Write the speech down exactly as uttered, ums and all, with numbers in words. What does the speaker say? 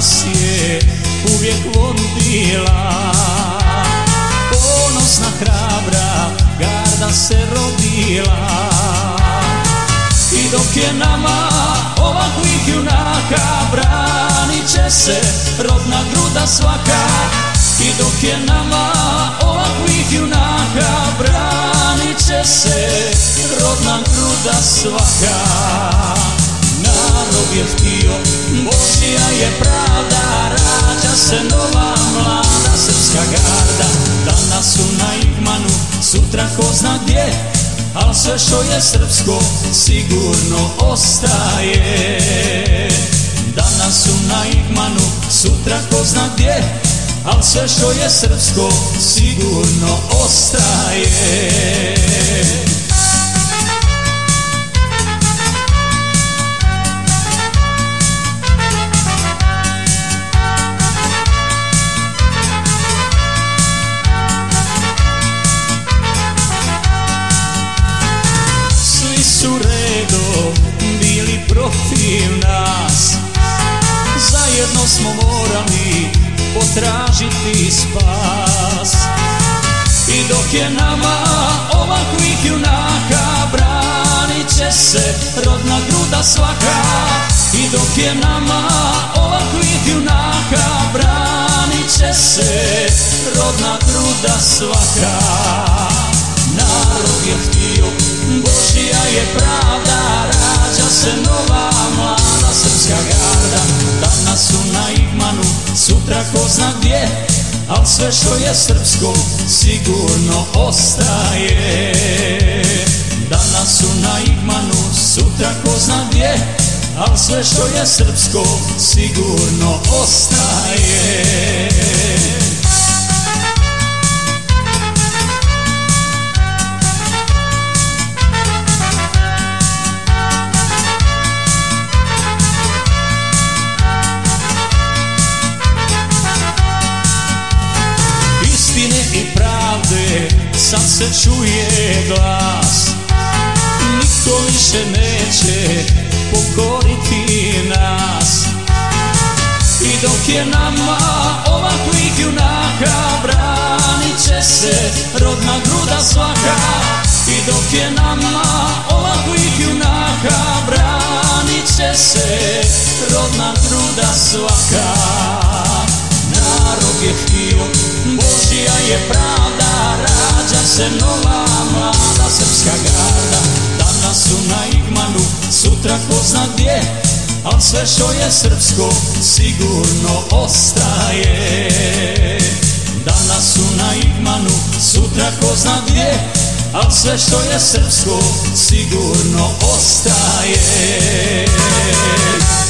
nas je uvijek vodila. Ponosna, hrabra garda se rodila. I dok je nama ovakvih junaka, branit će se rodna gruda svaka. I dok je nama ovakvih junaka, branit će se rodna gruda svaka. Narod je htio, Božja je pravda, rađa se nova mlada srpska garda. Danas su na Igmanu, sutra ko zna gdje, al sve što je srpsko sigurno ostaje. Danas su na Igmanu, sutra ko zna gdje, al sve što je srpsko sigurno ostaje. Su redom bili protiv nas, zajedno smo morali potražiti spas. I dok je nama ovakvih junaka, branit će se rodna gruda svaka. I dok je nama ovakvih junaka, branit će se rodna gruda svaka. Narod je htio, Božja je pravda, rađa se nova mlada srpska garda. Danas su na Igmanu, sutra ko zna gdje, al sve što je srpsko sigurno ostaje. Danas su na Igmanu, sutra ko zna gdje, al sve što je srpsko sigurno ostaje. I pravde sad se čuje glas, niko više neće pokoriti nas. I dok je nama ovakvih junaka, branit će se rodna gruda svaka. I dok je nama ovakvih junaka, branit će se rodna gruda svaka. Narod je htio, Božja je pravda, rađa se nova mlada srpska garda. Danas su na Igmanu, sutra ko zna gdje, al sve što je srpsko sigurno ostaje. Danas su na Igmanu, sutra ko zna gdje, al sve što je srpsko sigurno ostaje.